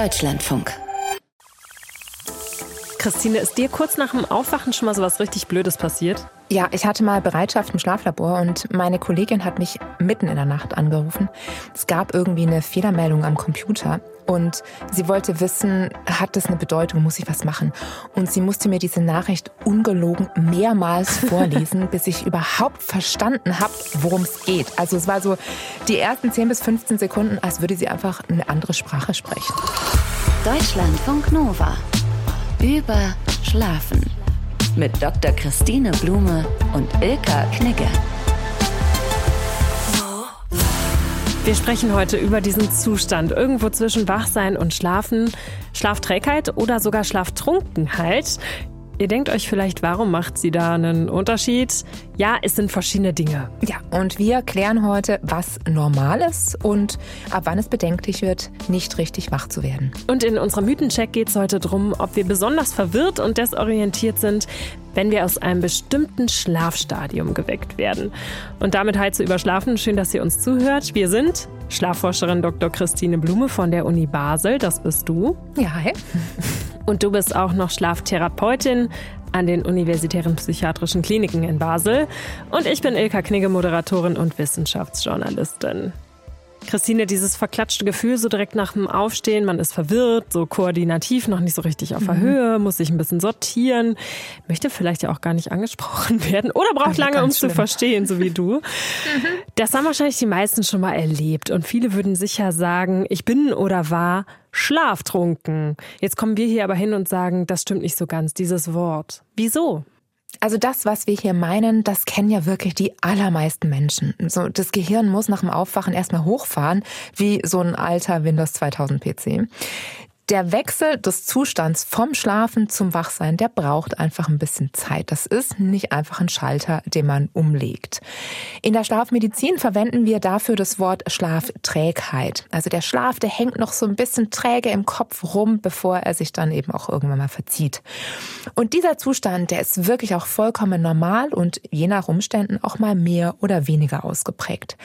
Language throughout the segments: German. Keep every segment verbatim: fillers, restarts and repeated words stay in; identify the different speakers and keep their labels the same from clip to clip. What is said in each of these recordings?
Speaker 1: Deutschlandfunk.
Speaker 2: Christine, ist dir kurz nach dem Aufwachen schon mal so was richtig Blödes passiert?
Speaker 3: Ja, ich hatte mal Bereitschaft im Schlaflabor und meine Kollegin hat mich mitten in der Nacht angerufen. Es gab irgendwie eine Fehlermeldung am Computer und sie wollte wissen, hat das eine Bedeutung, muss ich was machen? Und sie musste mir diese Nachricht ungelogen mehrmals vorlesen, bis ich überhaupt verstanden habe, worum es geht. Also es war so die ersten zehn bis fünfzehn Sekunden, als würde sie einfach eine andere Sprache sprechen.
Speaker 1: Deutschlandfunk Nova. Über Schlafen. Mit Doktor Christine Blume und Ilka Knigge.
Speaker 2: Wir sprechen heute über diesen Zustand irgendwo zwischen Wachsein und Schlafen, Schlafträgheit oder sogar Schlaftrunkenheit. Ihr denkt euch vielleicht, warum macht sie da einen Unterschied? Ja, es sind verschiedene Dinge.
Speaker 3: Ja, und wir klären heute, was normal ist und ab wann es bedenklich wird, nicht richtig wach zu werden.
Speaker 2: Und in unserem Mythencheck geht es heute darum, ob wir besonders verwirrt und desorientiert sind, wenn wir aus einem bestimmten Schlafstadium geweckt werden. Und damit halt zu überschlafen. Schön, dass ihr uns zuhört. Wir sind Schlafforscherin Doktor Christine Blume von der Uni Basel. Das bist du.
Speaker 3: Ja, hi.
Speaker 2: Und du bist auch noch Schlaftherapeutin an den Universitären Psychiatrischen Kliniken in Basel. Und ich bin Ilka Knigge, Moderatorin und Wissenschaftsjournalistin. Christine, dieses verklatschte Gefühl so direkt nach dem Aufstehen, man ist verwirrt, so koordinativ, noch nicht so richtig auf der mhm. Höhe, muss sich ein bisschen sortieren, möchte vielleicht ja auch gar nicht angesprochen werden oder braucht lange, um es zu verstehen, so wie du. Mhm. Das haben wahrscheinlich die meisten schon mal erlebt und viele würden sicher sagen, ich bin oder war schlaftrunken. Jetzt kommen wir hier aber hin und sagen, das stimmt nicht so ganz, dieses Wort. Wieso?
Speaker 3: Also das, was wir hier meinen, das kennen ja wirklich die allermeisten Menschen. So, das Gehirn muss nach dem Aufwachen erstmal hochfahren, wie so ein alter Windows zweitausend P C. Der Wechsel des Zustands vom Schlafen zum Wachsein, der braucht einfach ein bisschen Zeit. Das ist nicht einfach ein Schalter, den man umlegt. In der Schlafmedizin verwenden wir dafür das Wort Schlafträgheit. Also der Schlaf, der hängt noch so ein bisschen träge im Kopf rum, bevor er sich dann eben auch irgendwann mal verzieht. Und dieser Zustand, der ist wirklich auch vollkommen normal und je nach Umständen auch mal mehr oder weniger ausgeprägt.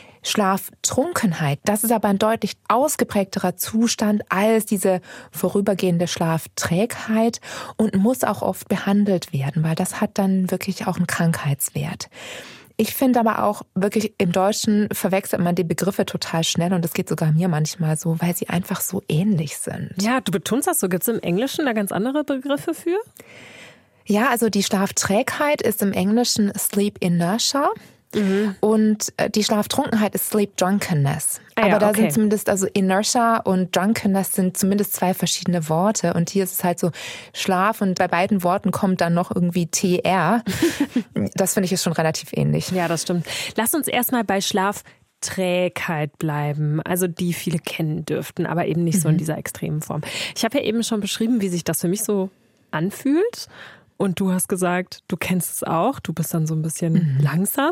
Speaker 3: Schlaftrunkenheit, das ist aber ein deutlich ausgeprägterer Zustand als diese vorübergehende Schlafträgheit und muss auch oft behandelt werden, weil das hat dann wirklich auch einen Krankheitswert. Ich finde aber auch wirklich, im Deutschen verwechselt man die Begriffe total schnell und das geht sogar mir manchmal so, weil sie einfach so ähnlich sind.
Speaker 2: Ja, du betonst das so. Gibt es im Englischen da ganz andere Begriffe für?
Speaker 3: Ja, also die Schlafträgheit ist im Englischen Sleep Inertia. Mhm. Und die Schlaftrunkenheit ist Sleep Drunkenness. Ah, ja, aber da okay. sind zumindest, also Inertia und Drunkenness sind zumindest zwei verschiedene Worte. Und hier ist es halt so Schlaf und bei beiden Worten kommt dann noch irgendwie T R. Das finde ich ist schon relativ ähnlich.
Speaker 2: Ja, das stimmt. Lass uns erstmal bei Schlafträgheit bleiben, also die viele kennen dürften, aber eben nicht mhm. so in dieser extremen Form. Ich habe ja eben schon beschrieben, wie sich das für mich so anfühlt. Und du hast gesagt, du kennst es auch. Du bist dann so ein bisschen mhm. langsam.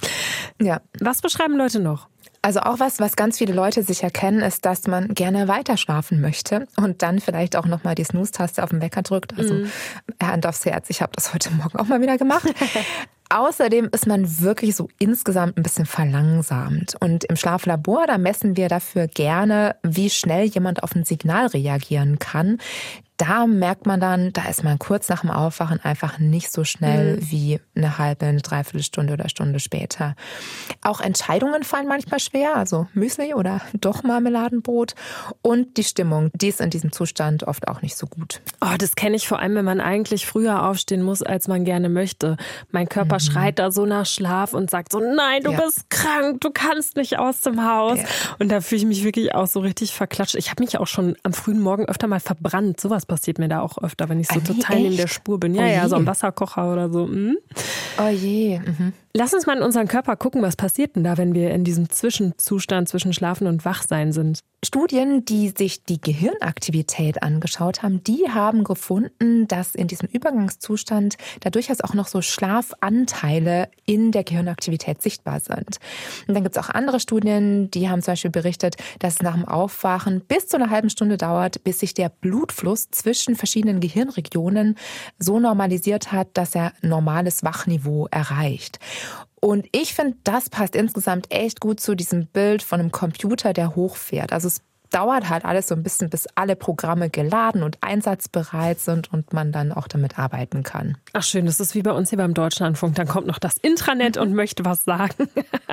Speaker 3: Ja.
Speaker 2: Was beschreiben Leute noch?
Speaker 3: Also auch was, was ganz viele Leute sicher kennen, ist, dass man gerne weiter schlafen möchte und dann vielleicht auch nochmal die Snooze-Taste auf den Wecker drückt. Also mhm. Hand aufs Herz, ich habe das heute Morgen auch mal wieder gemacht. Außerdem ist man wirklich so insgesamt ein bisschen verlangsamt. Und im Schlaflabor, da messen wir dafür gerne, wie schnell jemand auf ein Signal reagieren kann. Da merkt man dann, da ist man kurz nach dem Aufwachen einfach nicht so schnell mhm. wie eine halbe, eine Dreiviertelstunde oder Stunde später. Auch Entscheidungen fallen manchmal schwer, also Müsli oder doch Marmeladenbrot. Und die Stimmung, die ist in diesem Zustand oft auch nicht so gut.
Speaker 2: Oh, das kenne ich vor allem, wenn man eigentlich früher aufstehen muss, als man gerne möchte. Mein Körper mhm. schreit da so nach Schlaf und sagt so, nein, du ja. bist krank, du kannst nicht aus dem Haus. Ja. Und da fühle ich mich wirklich auch so richtig verklatscht. Ich habe mich auch schon am frühen Morgen öfter mal verbrannt. Sowas passiert mir da auch öfter, wenn ich so ah, total echt? neben der Spur bin. Ja, oh ja, so am Wasserkocher oder so. Mhm.
Speaker 3: Oh je. Mhm.
Speaker 2: Lass uns mal in unseren Körper gucken, was passiert denn da, wenn wir in diesem Zwischenzustand zwischen Schlafen und Wachsein sind.
Speaker 3: Studien, die sich die Gehirnaktivität angeschaut haben, die haben gefunden, dass in diesem Übergangszustand da durchaus auch noch so Schlafanteile in der Gehirnaktivität sichtbar sind. Und dann gibt es auch andere Studien, die haben zum Beispiel berichtet, dass es nach dem Aufwachen bis zu einer halben Stunde dauert, bis sich der Blutfluss zwischen verschiedenen Gehirnregionen so normalisiert hat, dass er normales Wachniveau erreicht. Und ich finde, das passt insgesamt echt gut zu diesem Bild von einem Computer, der hochfährt. Also es dauert halt alles so ein bisschen, bis alle Programme geladen und einsatzbereit sind und man dann auch damit arbeiten kann.
Speaker 2: Ach schön, das ist wie bei uns hier beim Deutschlandfunk. Dann kommt noch das Intranet und möchte was sagen.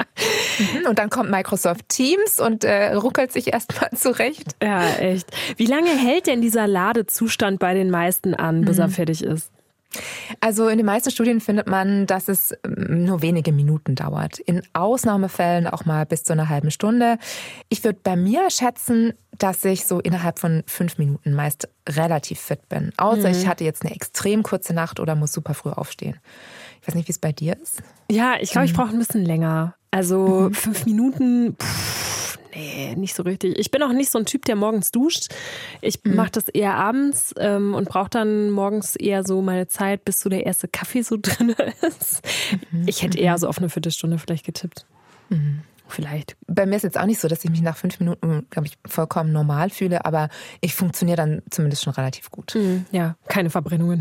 Speaker 3: Und dann kommt Microsoft Teams und äh, ruckelt sich erstmal zurecht.
Speaker 2: Ja, echt. Wie lange hält denn dieser Ladezustand bei den meisten an, bis er fertig ist?
Speaker 3: Also in den meisten Studien findet man, dass es nur wenige Minuten dauert. In Ausnahmefällen auch mal bis zu einer halben Stunde. Ich würde bei mir schätzen, dass ich so innerhalb von fünf Minuten meist relativ fit bin. Außer mhm. ich hatte jetzt eine extrem kurze Nacht oder muss super früh aufstehen. Ich weiß nicht, wie es bei dir ist.
Speaker 2: Ja, ich glaube, ich brauche ein bisschen länger. Also mhm. fünf Minuten, pff, nee, nicht so richtig. Ich bin auch nicht so ein Typ, der morgens duscht. Ich mhm. mache das eher abends ähm, und brauche dann morgens eher so meine Zeit, bis so der erste Kaffee so drin ist. Mhm. Ich hätte eher so auf eine Viertelstunde vielleicht getippt.
Speaker 3: Mhm.
Speaker 2: Vielleicht.
Speaker 3: Bei mir ist jetzt auch nicht so, dass ich mich nach fünf Minuten, glaube ich, vollkommen normal fühle, aber ich funktioniere dann zumindest schon relativ gut.
Speaker 2: Mhm. Ja, keine Verbrennungen.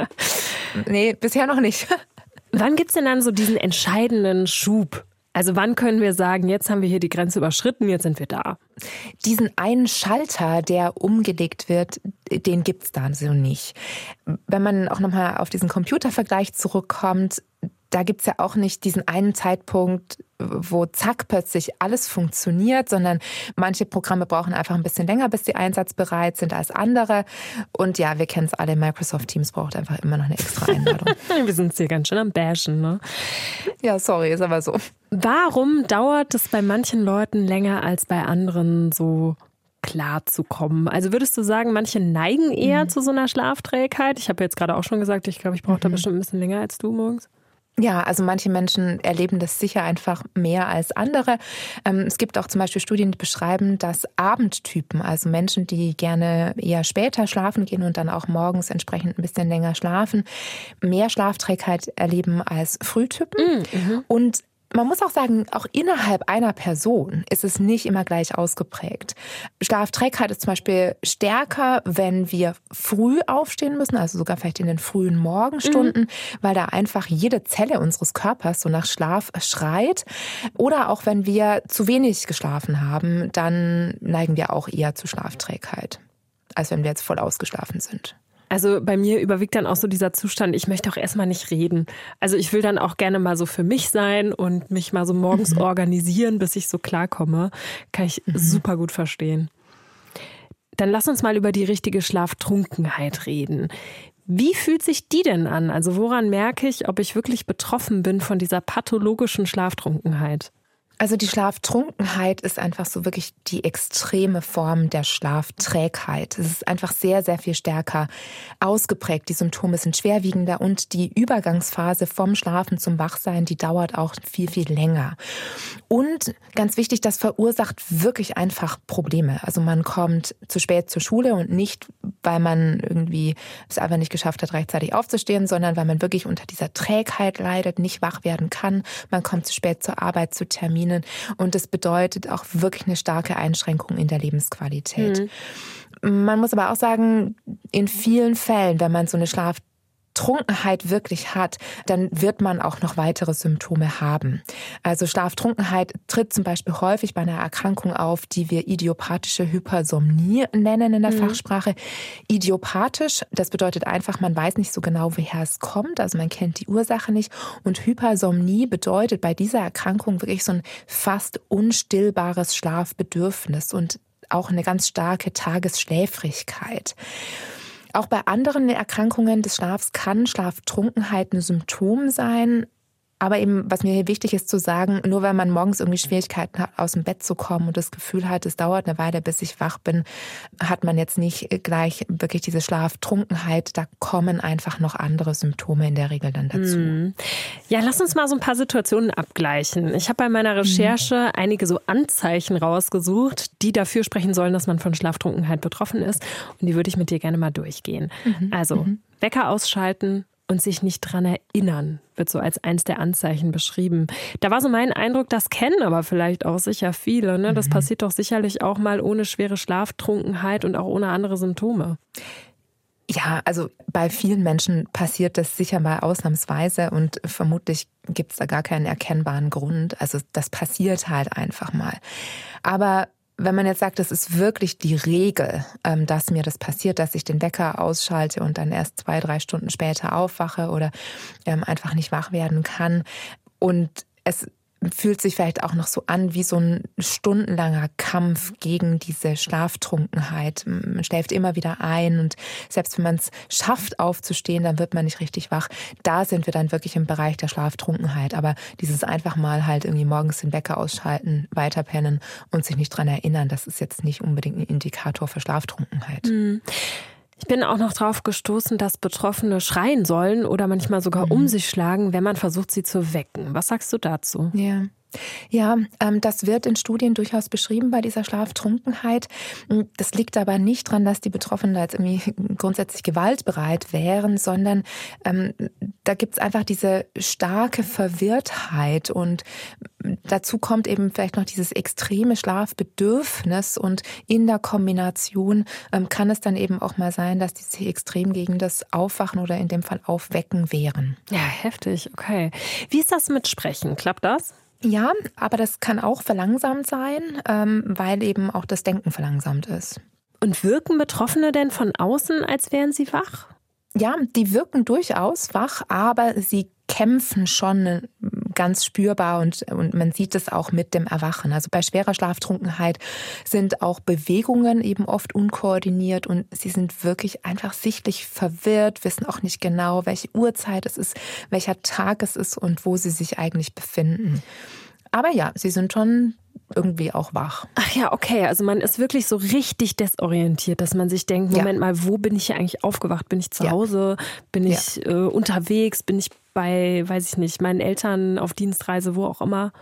Speaker 3: Nee, bisher noch nicht.
Speaker 2: Wann gibt es denn dann so diesen entscheidenden Schub? Also wann können wir sagen, jetzt haben wir hier die Grenze überschritten, jetzt sind wir da?
Speaker 3: Diesen einen Schalter, der umgelegt wird, den gibt es da so nicht. Wenn man auch nochmal auf diesen Computervergleich zurückkommt, da gibt es ja auch nicht diesen einen Zeitpunkt, wo zack plötzlich alles funktioniert, sondern manche Programme brauchen einfach ein bisschen länger, bis sie einsatzbereit sind als andere. Und ja, wir kennen es alle, Microsoft Teams braucht einfach immer noch eine extra Einladung.
Speaker 2: Wir sind hier ganz schön am Bashen, ne?
Speaker 3: Ja, sorry, ist aber so.
Speaker 2: Warum dauert es bei manchen Leuten länger als bei anderen so klar zu kommen? Also würdest du sagen, manche neigen eher mhm. zu so einer Schlafträgheit? Ich habe jetzt gerade auch schon gesagt, ich glaube, ich brauche mhm. da bestimmt ein bisschen länger als du morgens.
Speaker 3: Ja, also manche Menschen erleben das sicher einfach mehr als andere. Es gibt auch zum Beispiel Studien, die beschreiben, dass Abendtypen, also Menschen, die gerne eher später schlafen gehen und dann auch morgens entsprechend ein bisschen länger schlafen, mehr Schlafträgheit erleben als Frühtypen. Mhm. Und man muss auch sagen, auch innerhalb einer Person ist es nicht immer gleich ausgeprägt. Schlafträgheit ist zum Beispiel stärker, wenn wir früh aufstehen müssen, also sogar vielleicht in den frühen Morgenstunden, mhm. weil da einfach jede Zelle unseres Körpers so nach Schlaf schreit. Oder auch wenn wir zu wenig geschlafen haben, dann neigen wir auch eher zu Schlafträgheit, als wenn wir jetzt voll ausgeschlafen sind.
Speaker 2: Also bei mir überwiegt dann auch so dieser Zustand, ich möchte auch erstmal nicht reden. Also ich will dann auch gerne mal so für mich sein und mich mal so morgens mhm. organisieren, bis ich so klarkomme. Kann ich mhm. super gut verstehen. Dann lass uns mal über die richtige Schlaftrunkenheit reden. Wie fühlt sich die denn an? Also woran merke ich, ob ich wirklich betroffen bin von dieser pathologischen Schlaftrunkenheit?
Speaker 3: Also die Schlaftrunkenheit ist einfach so wirklich die extreme Form der Schlafträgheit. Es ist einfach sehr, sehr viel stärker ausgeprägt. Die Symptome sind schwerwiegender und die Übergangsphase vom Schlafen zum Wachsein, die dauert auch viel, viel länger. Und ganz wichtig, das verursacht wirklich einfach Probleme. Also man kommt zu spät zur Schule und nicht, weil man irgendwie es einfach nicht geschafft hat, rechtzeitig aufzustehen, sondern weil man wirklich unter dieser Trägheit leidet, nicht wach werden kann. Man kommt zu spät zur Arbeit, zu Terminen. Und das bedeutet auch wirklich eine starke Einschränkung in der Lebensqualität. Mhm. Man muss aber auch sagen, in vielen Fällen, wenn man so eine Schlaftrunkenheit wirklich hat, dann wird man auch noch weitere Symptome haben. Also Schlaftrunkenheit tritt zum Beispiel häufig bei einer Erkrankung auf, die wir idiopathische Hypersomnie nennen in der mhm. Fachsprache. Idiopathisch, das bedeutet einfach, man weiß nicht so genau, woher es kommt, also man kennt die Ursache nicht. Und Hypersomnie bedeutet bei dieser Erkrankung wirklich so ein fast unstillbares Schlafbedürfnis und auch eine ganz starke Tagesschläfrigkeit. Auch bei anderen Erkrankungen des Schlafs kann Schlaftrunkenheit ein Symptom sein. Aber eben, was mir hier wichtig ist zu sagen, nur wenn man morgens irgendwie Schwierigkeiten hat, aus dem Bett zu kommen und das Gefühl hat, es dauert eine Weile, bis ich wach bin, hat man jetzt nicht gleich wirklich diese Schlaftrunkenheit. Da kommen einfach noch andere Symptome in der Regel dann dazu.
Speaker 2: Ja, lass uns mal so ein paar Situationen abgleichen. Ich habe bei meiner Recherche mhm. einige so Anzeichen rausgesucht, die dafür sprechen sollen, dass man von Schlaftrunkenheit betroffen ist. Und die würde ich mit dir gerne mal durchgehen. Mhm. Also mhm. Wecker ausschalten und sich nicht dran erinnern, wird so als eins der Anzeichen beschrieben. Da war so mein Eindruck, das kennen aber vielleicht auch sicher viele. Ne? Das mhm. passiert doch sicherlich auch mal ohne schwere Schlaftrunkenheit und auch ohne andere Symptome.
Speaker 3: Ja, also bei vielen Menschen passiert das sicher mal ausnahmsweise und vermutlich gibt es da gar keinen erkennbaren Grund. Also das passiert halt einfach mal. Aber wenn man jetzt sagt, das ist wirklich die Regel, dass mir das passiert, dass ich den Wecker ausschalte und dann erst zwei, drei Stunden später aufwache oder einfach nicht wach werden kann und es fühlt sich vielleicht auch noch so an wie so ein stundenlanger Kampf gegen diese Schlaftrunkenheit. Man schläft immer wieder ein und selbst wenn man es schafft aufzustehen, dann wird man nicht richtig wach. Da sind wir dann wirklich im Bereich der Schlaftrunkenheit. Aber dieses einfach mal halt irgendwie morgens den Wecker ausschalten, weiterpennen und sich nicht dran erinnern, das ist jetzt nicht unbedingt ein Indikator für Schlaftrunkenheit.
Speaker 2: Mhm. Ich bin auch noch drauf gestoßen, dass Betroffene schreien sollen oder manchmal sogar mhm. um sich schlagen, wenn man versucht, sie zu wecken. Was sagst du dazu?
Speaker 3: Ja. Ja, das wird in Studien durchaus beschrieben bei dieser Schlaftrunkenheit. Das liegt aber nicht daran, dass die Betroffenen da jetzt irgendwie grundsätzlich gewaltbereit wären, sondern ähm, da gibt es einfach diese starke Verwirrtheit und dazu kommt eben vielleicht noch dieses extreme Schlafbedürfnis und in der Kombination ähm, kann es dann eben auch mal sein, dass diese extrem gegen das Aufwachen oder in dem Fall Aufwecken wären.
Speaker 2: Ja, heftig, okay. Wie ist das mit Sprechen? Klappt das?
Speaker 3: Ja, aber das kann auch verlangsamt sein, weil eben auch das Denken verlangsamt ist.
Speaker 2: Und wirken Betroffene denn von außen, als wären sie wach?
Speaker 3: Ja, die wirken durchaus wach, aber sie kämpfen schon ganz spürbar und, und man sieht es auch mit dem Erwachen. Also bei schwerer Schlaftrunkenheit sind auch Bewegungen eben oft unkoordiniert und sie sind wirklich einfach sichtlich verwirrt, wissen auch nicht genau, welche Uhrzeit es ist, welcher Tag es ist und wo sie sich eigentlich befinden. Aber ja, sie sind schon irgendwie auch wach.
Speaker 2: Ach ja, okay. Also man ist wirklich so richtig desorientiert, dass man sich denkt, Moment ja. mal, wo bin ich hier eigentlich aufgewacht? Bin ich zu ja. Hause? Bin ja. ich äh, unterwegs? Bin ich bei, weiß ich nicht, meinen Eltern auf Dienstreise, wo auch immer?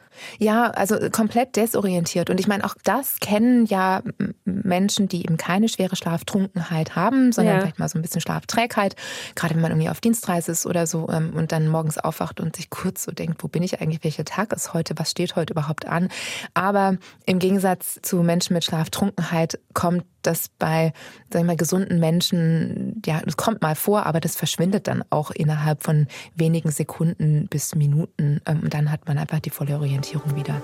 Speaker 3: Ja, also komplett desorientiert. Und ich meine, auch das kennen ja Menschen, die eben keine schwere Schlaftrunkenheit haben, sondern ja. vielleicht mal so ein bisschen Schlafträgheit. Gerade wenn man irgendwie auf Dienstreise ist oder so und dann morgens aufwacht und sich kurz so denkt, wo bin ich eigentlich, welcher Tag ist heute, was steht heute überhaupt an. Aber im Gegensatz zu Menschen mit Schlaftrunkenheit kommt das bei, sag ich mal, gesunden Menschen, ja, das kommt mal vor, aber das verschwindet dann auch innerhalb von wenigen Sekunden bis Minuten. Und dann hat man einfach die volle Orientierung wieder.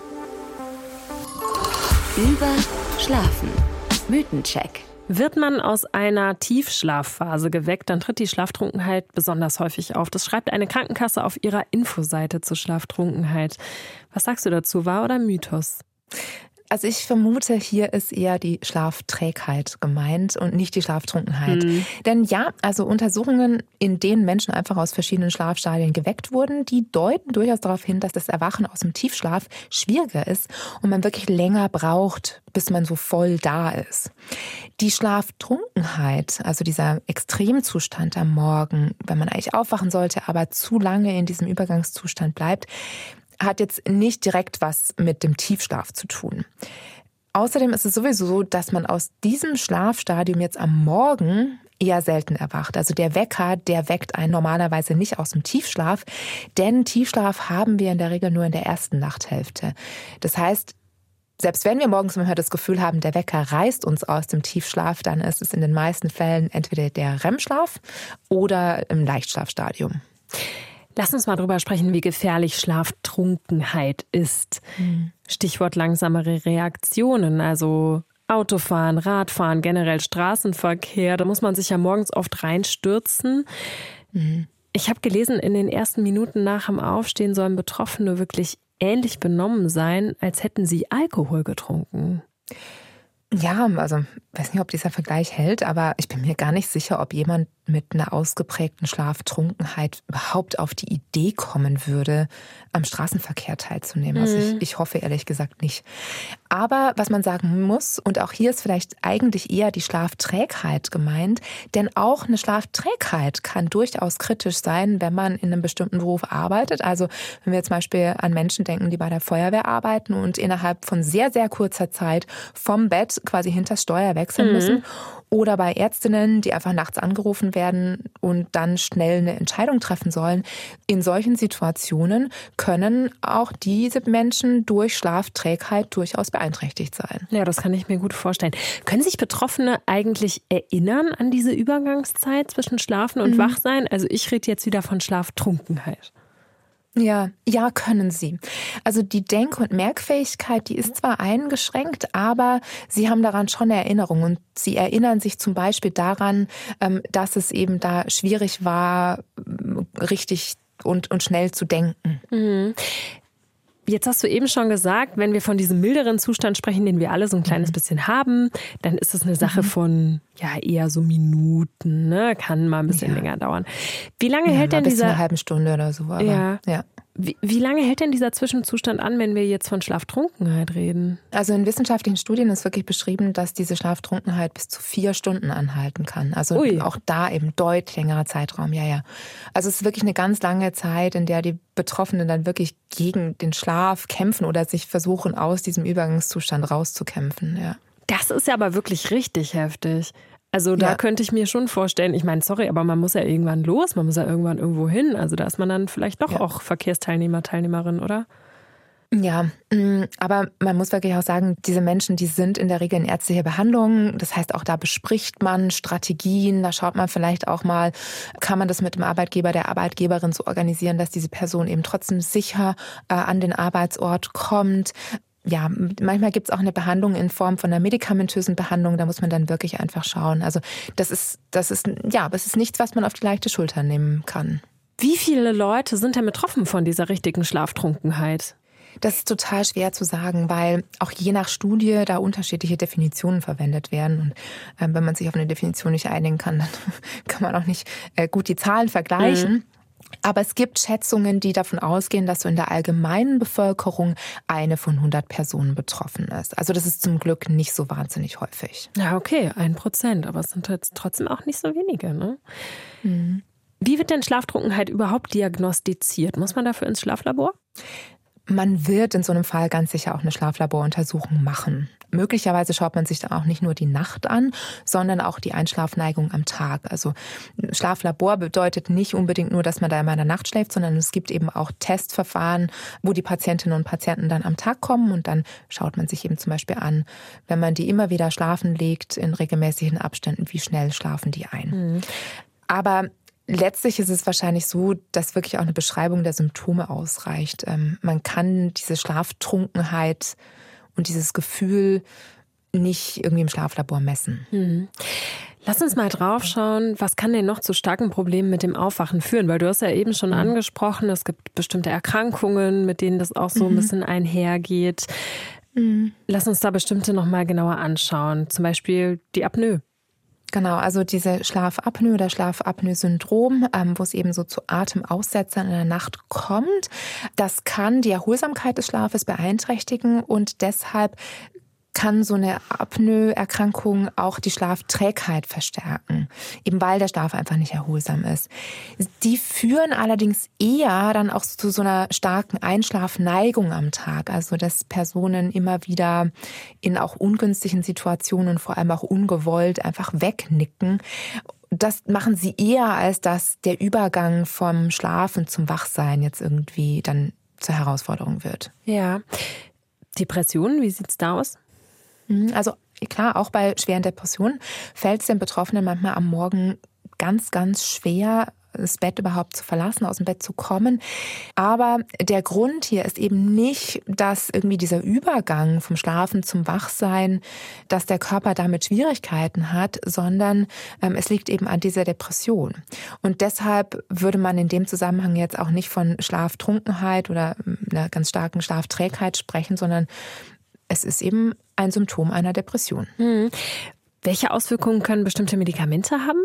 Speaker 1: Über Schlafen. Mythencheck.
Speaker 2: Wird man aus einer Tiefschlafphase geweckt, dann tritt die Schlaftrunkenheit besonders häufig auf. Das schreibt eine Krankenkasse auf ihrer Infoseite zur Schlaftrunkenheit. Was sagst du dazu, wahr oder Mythos?
Speaker 3: Also ich vermute, hier ist eher die Schlafträgheit gemeint und nicht die Schlaftrunkenheit. Mhm. Denn ja, also Untersuchungen, in denen Menschen einfach aus verschiedenen Schlafstadien geweckt wurden, die deuten durchaus darauf hin, dass das Erwachen aus dem Tiefschlaf schwieriger ist und man wirklich länger braucht, bis man so voll da ist. Die Schlaftrunkenheit, also dieser Extremzustand am Morgen, wenn man eigentlich aufwachen sollte, aber zu lange in diesem Übergangszustand bleibt, hat jetzt nicht direkt was mit dem Tiefschlaf zu tun. Außerdem ist es sowieso so, dass man aus diesem Schlafstadium jetzt am Morgen eher selten erwacht. Also der Wecker, der weckt einen normalerweise nicht aus dem Tiefschlaf, denn Tiefschlaf haben wir in der Regel nur in der ersten Nachthälfte. Das heißt, selbst wenn wir morgens manchmal das Gefühl haben, der Wecker reißt uns aus dem Tiefschlaf, dann ist es in den meisten Fällen entweder der R E M-Schlaf oder im Leichtschlafstadium.
Speaker 2: Lass uns mal drüber sprechen, wie gefährlich Schlaftrunkenheit ist. Mhm. Stichwort langsamere Reaktionen, also Autofahren, Radfahren, generell Straßenverkehr. Da muss man sich ja morgens oft reinstürzen. Mhm. Ich habe gelesen, in den ersten Minuten nach dem Aufstehen sollen Betroffene wirklich ähnlich benommen sein, als hätten sie Alkohol getrunken.
Speaker 3: Ja, also ich weiß nicht, ob dieser Vergleich hält, aber ich bin mir gar nicht sicher, ob jemand mit einer ausgeprägten Schlaftrunkenheit überhaupt auf die Idee kommen würde, am Straßenverkehr teilzunehmen. Mhm. Also ich, ich hoffe ehrlich gesagt nicht. Aber was man sagen muss, und auch hier ist vielleicht eigentlich eher die Schlafträgheit gemeint, denn auch eine Schlafträgheit kann durchaus kritisch sein, wenn man in einem bestimmten Beruf arbeitet. Also wenn wir zum Beispiel an Menschen denken, die bei der Feuerwehr arbeiten und innerhalb von sehr, sehr kurzer Zeit vom Bett quasi hinters Steuer wechseln mhm. müssen. Oder bei Ärztinnen, die einfach nachts angerufen werden und dann schnell eine Entscheidung treffen sollen. In solchen Situationen können auch diese Menschen durch Schlafträgheit durchaus beeinträchtigt sein.
Speaker 2: Ja, das kann ich mir gut vorstellen. Können sich Betroffene eigentlich erinnern an diese Übergangszeit zwischen Schlafen und mhm. Wachsein? Also ich rede jetzt wieder von Schlaftrunkenheit.
Speaker 3: Ja, ja, können sie. Also die Denk- und Merkfähigkeit, die ist zwar eingeschränkt, aber sie haben daran schon Erinnerung und sie erinnern sich zum Beispiel daran, dass es eben da schwierig war, richtig und, und schnell zu denken.
Speaker 2: Mhm. Jetzt hast du eben schon gesagt, wenn wir von diesem milderen Zustand sprechen, den wir alle so ein kleines mhm. bisschen haben, dann ist es eine Sache mhm. von ja eher so Minuten, ne? Kann mal ein bisschen ja. länger dauern. Wie lange
Speaker 3: ja,
Speaker 2: hält denn
Speaker 3: bis
Speaker 2: dieser
Speaker 3: zu einer halben Stunde oder so? Aber,
Speaker 2: ja.
Speaker 3: ja.
Speaker 2: Wie, wie lange hält denn dieser Zwischenzustand an, wenn wir jetzt von Schlaftrunkenheit reden?
Speaker 3: Also in wissenschaftlichen Studien ist wirklich beschrieben, dass diese Schlaftrunkenheit bis zu vier Stunden anhalten kann. Also Ui. auch da eben deutlich längerer Zeitraum, ja, ja. Also es ist wirklich eine ganz lange Zeit, in der die Betroffenen dann wirklich gegen den Schlaf kämpfen oder sich versuchen, aus diesem Übergangszustand rauszukämpfen, ja.
Speaker 2: Das ist ja aber wirklich richtig heftig. Also da ja. könnte ich mir schon vorstellen, ich meine, sorry, aber man muss ja irgendwann los, man muss ja irgendwann irgendwo hin. Also da ist man dann vielleicht doch ja. auch Verkehrsteilnehmer, Teilnehmerin, oder?
Speaker 3: Ja, aber man muss wirklich auch sagen, diese Menschen, die sind in der Regel in ärztlicher Behandlung. Das heißt, auch da bespricht man Strategien. Da schaut man vielleicht auch mal, kann man das mit dem Arbeitgeber, der Arbeitgeberin so organisieren, dass diese Person eben trotzdem sicher äh, an den Arbeitsort kommt. Ja, manchmal gibt es auch eine Behandlung in Form von einer medikamentösen Behandlung. Da muss man dann wirklich einfach schauen. Also das ist, das ist, ja, das ist nichts, was man auf die leichte Schulter nehmen kann.
Speaker 2: Wie viele Leute sind denn betroffen von dieser richtigen Schlaftrunkenheit?
Speaker 3: Das ist total schwer zu sagen, weil auch je nach Studie da unterschiedliche Definitionen verwendet werden. Und äh, wenn man sich auf eine Definition nicht einigen kann, dann kann man auch nicht äh, gut die Zahlen vergleichen. Mhm. Aber es gibt Schätzungen, die davon ausgehen, dass so in der allgemeinen Bevölkerung eine von hundert Personen betroffen ist. Also das ist zum Glück nicht so wahnsinnig häufig.
Speaker 2: Ja, okay, ein Prozent. Aber es sind jetzt trotzdem auch nicht so wenige, ne?
Speaker 3: Mhm.
Speaker 2: Wie wird denn Schlaftrunkenheit überhaupt diagnostiziert? Muss man dafür ins Schlaflabor?
Speaker 3: Man wird in so einem Fall ganz sicher auch eine Schlaflaboruntersuchung machen. Möglicherweise schaut man sich dann auch nicht nur die Nacht an, sondern auch die Einschlafneigung am Tag. Also Schlaflabor bedeutet nicht unbedingt nur, dass man da immer in der Nacht schläft, sondern es gibt eben auch Testverfahren, wo die Patientinnen und Patienten dann am Tag kommen und dann schaut man sich eben zum Beispiel an, wenn man die immer wieder schlafen legt in regelmäßigen Abständen, wie schnell schlafen die ein. Mhm. Aber letztlich ist es wahrscheinlich so, dass wirklich auch eine Beschreibung der Symptome ausreicht. Man kann diese Schlaftrunkenheit und dieses Gefühl nicht irgendwie im Schlaflabor messen.
Speaker 2: Mhm. Lass uns mal drauf schauen, was kann denn noch zu starken Problemen mit dem Aufwachen führen? Weil du hast ja eben schon mhm. angesprochen, es gibt bestimmte Erkrankungen, mit denen das auch so mhm. ein bisschen einhergeht. Mhm. Lass uns da bestimmte noch mal genauer anschauen. Zum Beispiel die Apnoe.
Speaker 3: Genau, also diese Schlafapnoe oder Schlafapnoe-Syndrom, ähm, wo es eben so zu Atemaussetzern in der Nacht kommt, das kann die Erholsamkeit des Schlafes beeinträchtigen und deshalb kann so eine Apnoe-Erkrankung auch die Schlafträgheit verstärken, eben weil der Schlaf einfach nicht erholsam ist. Die führen allerdings eher dann auch zu so einer starken Einschlafneigung am Tag, also dass Personen immer wieder in auch ungünstigen Situationen, vor allem auch ungewollt, einfach wegnicken. Das machen sie eher, als dass der Übergang vom Schlafen zum Wachsein jetzt irgendwie dann zur Herausforderung wird.
Speaker 2: Ja. Depressionen, wie sieht's da aus?
Speaker 3: Also klar, auch bei schweren Depressionen fällt es den Betroffenen manchmal am Morgen ganz, ganz schwer, das Bett überhaupt zu verlassen, aus dem Bett zu kommen. Aber der Grund hier ist eben nicht, dass irgendwie dieser Übergang vom Schlafen zum Wachsein, dass der Körper damit Schwierigkeiten hat, sondern ähm, es liegt eben an dieser Depression. Und deshalb würde man in dem Zusammenhang jetzt auch nicht von Schlaftrunkenheit oder einer ganz starken Schlafträgheit sprechen, sondern es ist eben ein Symptom einer Depression.
Speaker 2: Hm. Welche Auswirkungen können bestimmte Medikamente haben?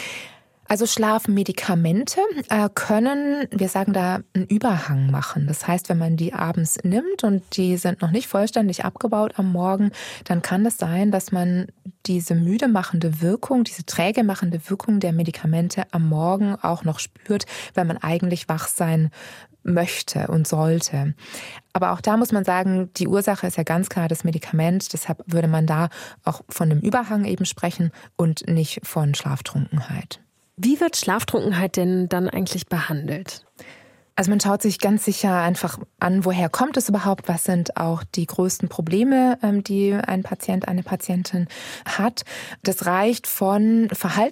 Speaker 3: Also Schlafmedikamente äh, können, wir sagen da, einen Überhang machen. Das heißt, wenn man die abends nimmt und die sind noch nicht vollständig abgebaut am Morgen, dann kann es sein, dass man diese müde machende Wirkung, diese träge machende Wirkung der Medikamente am Morgen auch noch spürt, weil man eigentlich wach sein möchte und sollte. Aber auch da muss man sagen, die Ursache ist ja ganz klar das Medikament. Deshalb würde man da auch von einem Überhang eben sprechen und nicht von Schlaftrunkenheit.
Speaker 2: Wie wird Schlaftrunkenheit denn dann eigentlich behandelt?
Speaker 3: Also man schaut sich ganz sicher einfach an, woher kommt es überhaupt, was sind auch die größten Probleme, die ein Patient, eine Patientin hat. Das reicht von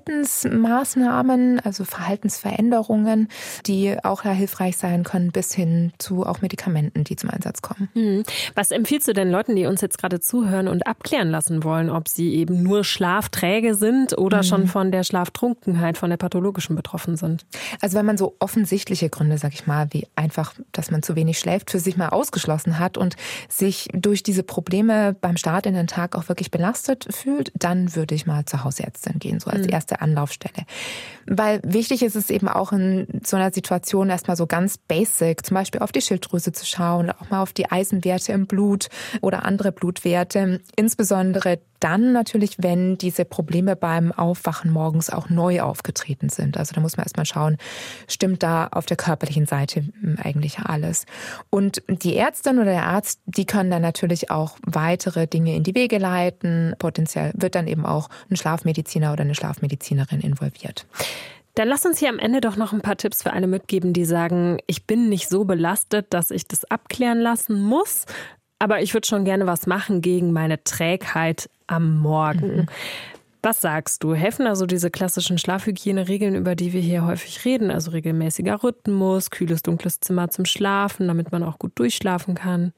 Speaker 3: Verhaltensmaßnahmen, also Verhaltensveränderungen, die auch ja hilfreich sein können, bis hin zu auch Medikamenten, die zum Einsatz kommen.
Speaker 2: Hm. Was empfiehlst du denn Leuten, die uns jetzt gerade zuhören und abklären lassen wollen, ob sie eben nur schlafträge sind oder mhm. schon von der Schlaftrunkenheit, von der pathologischen betroffen sind?
Speaker 3: Also wenn man so offensichtliche Gründe, sag ich mal, wie einfach, dass man zu wenig schläft, für sich mal ausgeschlossen hat und sich durch diese Probleme beim Start in den Tag auch wirklich belastet fühlt, dann würde ich mal zur Hausärztin gehen, so als mhm. erste Anlaufstelle. Weil wichtig ist es eben auch in so einer Situation erstmal so ganz basic, zum Beispiel auf die Schilddrüse zu schauen, auch mal auf die Eisenwerte im Blut oder andere Blutwerte. Insbesondere dann natürlich, wenn diese Probleme beim Aufwachen morgens auch neu aufgetreten sind. Also da muss man erstmal schauen, stimmt da auf der körperlichen Seite eigentlich alles. Und die Ärztin oder der Arzt, die können dann natürlich auch weitere Dinge in die Wege leiten. Potenziell wird dann eben auch ein Schlafmediziner oder eine Schlafmedizinerin involviert.
Speaker 2: Dann lass uns hier am Ende doch noch ein paar Tipps für alle mitgeben, die sagen, ich bin nicht so belastet, dass ich das abklären lassen muss, aber ich würde schon gerne was machen gegen meine Trägheit am Morgen. Mhm. Was sagst du? Helfen also diese klassischen Schlafhygieneregeln, über die wir hier häufig reden? Also regelmäßiger Rhythmus, kühles, dunkles Zimmer zum Schlafen, damit man auch gut durchschlafen kann?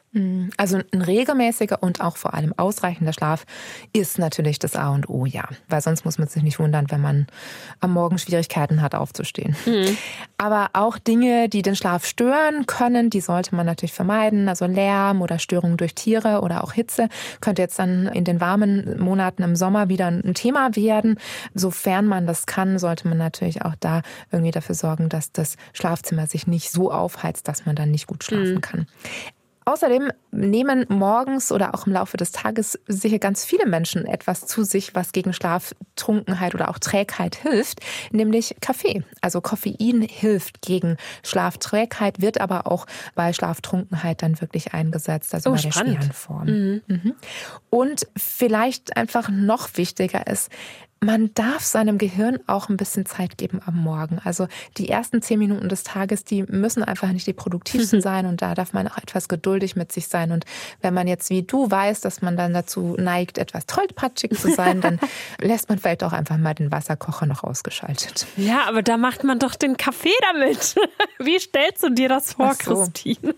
Speaker 3: Also ein regelmäßiger und auch vor allem ausreichender Schlaf ist natürlich das A und O, ja. Weil sonst muss man sich nicht wundern, wenn man am Morgen Schwierigkeiten hat, aufzustehen. Mhm. Aber auch Dinge, die den Schlaf stören können, die sollte man natürlich vermeiden. Also Lärm oder Störungen durch Tiere oder auch Hitze könnte jetzt dann in den warmen Monaten im Sommer wieder ein Thema werden. Sofern man das kann, sollte man natürlich auch da irgendwie dafür sorgen, dass das Schlafzimmer sich nicht so aufheizt, dass man dann nicht gut schlafen mhm. kann. Außerdem nehmen morgens oder auch im Laufe des Tages sicher ganz viele Menschen etwas zu sich, was gegen Schlaftrunkenheit oder auch Trägheit hilft, nämlich Kaffee. Also Koffein hilft gegen Schlafträgheit, wird aber auch bei Schlaftrunkenheit dann wirklich eingesetzt, also
Speaker 2: oh,
Speaker 3: bei der
Speaker 2: spannend.
Speaker 3: schweren Form.
Speaker 2: Mhm.
Speaker 3: Mhm. Und vielleicht einfach noch wichtiger ist, man darf seinem Gehirn auch ein bisschen Zeit geben am Morgen. Also die ersten zehn Minuten des Tages, die müssen einfach nicht die produktivsten sein und da darf man auch etwas geduldig mit sich sein. Und wenn man jetzt wie du weiß, dass man dann dazu neigt, etwas tollpatschig zu sein, dann lässt man vielleicht auch einfach mal den Wasserkocher noch ausgeschaltet.
Speaker 2: Ja, aber da macht man doch den Kaffee damit. Wie stellst du dir das vor, so. Christine?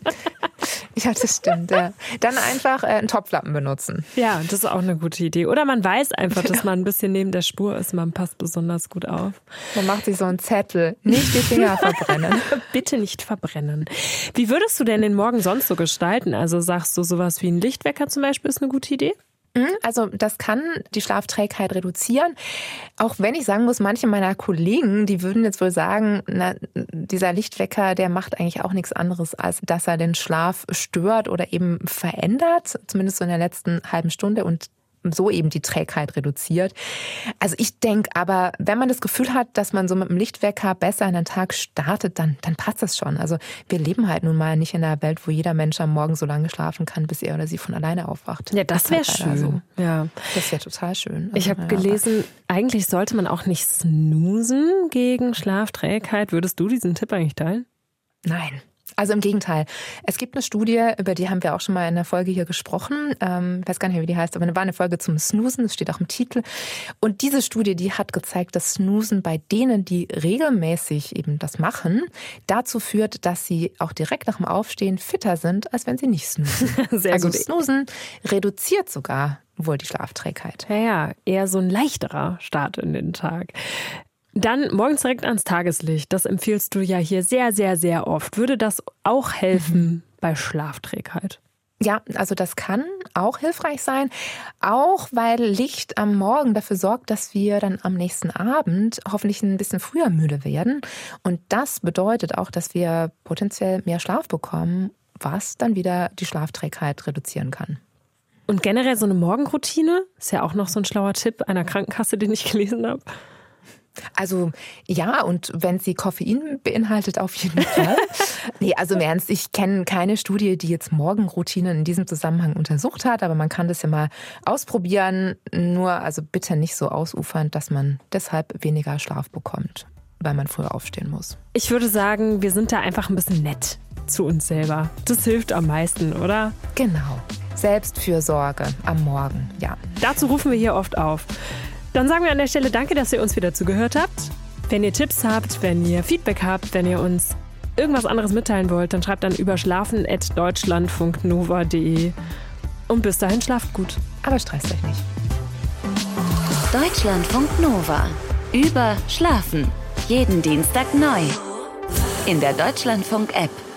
Speaker 3: Ja, das stimmt. Ja. Dann einfach äh, einen Topflappen benutzen.
Speaker 2: Ja, das ist auch eine gute Idee. Oder man weiß einfach, dass man ein bisschen neben der Spur ist. Man passt besonders gut auf.
Speaker 3: Man macht sich so einen Zettel. Nicht die Finger verbrennen.
Speaker 2: Bitte nicht verbrennen. Wie würdest du denn den Morgen sonst so gestalten? Also sagst du, sowas wie ein Lichtwecker zum Beispiel ist eine gute Idee?
Speaker 3: Also das kann die Schlafträgheit reduzieren. Auch wenn ich sagen muss, manche meiner Kollegen, die würden jetzt wohl sagen, na, dieser Lichtwecker, der macht eigentlich auch nichts anderes, als dass er den Schlaf stört oder eben verändert, zumindest so in der letzten halben Stunde und so eben die Trägheit reduziert. Also ich denke aber, wenn man das Gefühl hat, dass man so mit dem Lichtwecker besser in den Tag startet, dann, dann passt das schon. Also wir leben halt nun mal nicht in einer Welt, wo jeder Mensch am Morgen so lange schlafen kann, bis er oder sie von alleine aufwacht.
Speaker 2: Ja, das wäre schön. So. Ja.
Speaker 3: Das wäre total schön. Also,
Speaker 2: ich habe
Speaker 3: ja,
Speaker 2: gelesen, eigentlich sollte man auch nicht snoosen gegen Schlafträgheit. Würdest du diesen Tipp eigentlich teilen?
Speaker 3: Nein. Also im Gegenteil. Es gibt eine Studie, über die haben wir auch schon mal in der Folge hier gesprochen. Ähm, ich weiß gar nicht, wie die heißt, aber es war eine Folge zum Snoosen, das steht auch im Titel. Und diese Studie, die hat gezeigt, dass Snoosen bei denen, die regelmäßig eben das machen, dazu führt, dass sie auch direkt nach dem Aufstehen fitter sind, als wenn sie nicht snoosen.
Speaker 2: Sehr
Speaker 3: also
Speaker 2: gut.
Speaker 3: Snoosen reduziert sogar wohl die Schlafträgheit.
Speaker 2: Ja, ja, eher so ein leichterer Start in den Tag. Dann morgens direkt ans Tageslicht. Das empfiehlst du ja hier sehr, sehr, sehr oft. Würde das auch helfen mhm. bei Schlafträgheit?
Speaker 3: Ja, also das kann auch hilfreich sein, auch weil Licht am Morgen dafür sorgt, dass wir dann am nächsten Abend hoffentlich ein bisschen früher müde werden. Und das bedeutet auch, dass wir potenziell mehr Schlaf bekommen, was dann wieder die Schlafträgheit reduzieren kann.
Speaker 2: Und generell so eine Morgenroutine ist ja auch noch so ein schlauer Tipp einer Krankenkasse, den ich gelesen habe.
Speaker 3: Also ja, und wenn sie Koffein beinhaltet, auf jeden Fall. Nee, also im Ernst, ich kenne keine Studie, die jetzt Morgenroutinen in diesem Zusammenhang untersucht hat, aber man kann das ja mal ausprobieren. Nur also bitte nicht so ausufernd, dass man deshalb weniger Schlaf bekommt. weil man früher aufstehen muss.
Speaker 2: Ich würde sagen, wir sind da einfach ein bisschen nett zu uns selber. Das hilft am meisten, oder?
Speaker 3: Genau. Selbstfürsorge am Morgen, ja.
Speaker 2: Dazu rufen wir hier oft auf. Dann sagen wir an der Stelle danke, dass ihr uns wieder zugehört habt. Wenn ihr Tipps habt, wenn ihr Feedback habt, wenn ihr uns irgendwas anderes mitteilen wollt, dann schreibt dann über schlafen at deutschlandfunk nova punkt de. Und bis dahin schlaft gut.
Speaker 3: Aber stresst euch nicht.
Speaker 1: Deutschlandfunk Nova. Über Schlafen. Jeden Dienstag neu. In der Deutschlandfunk-App.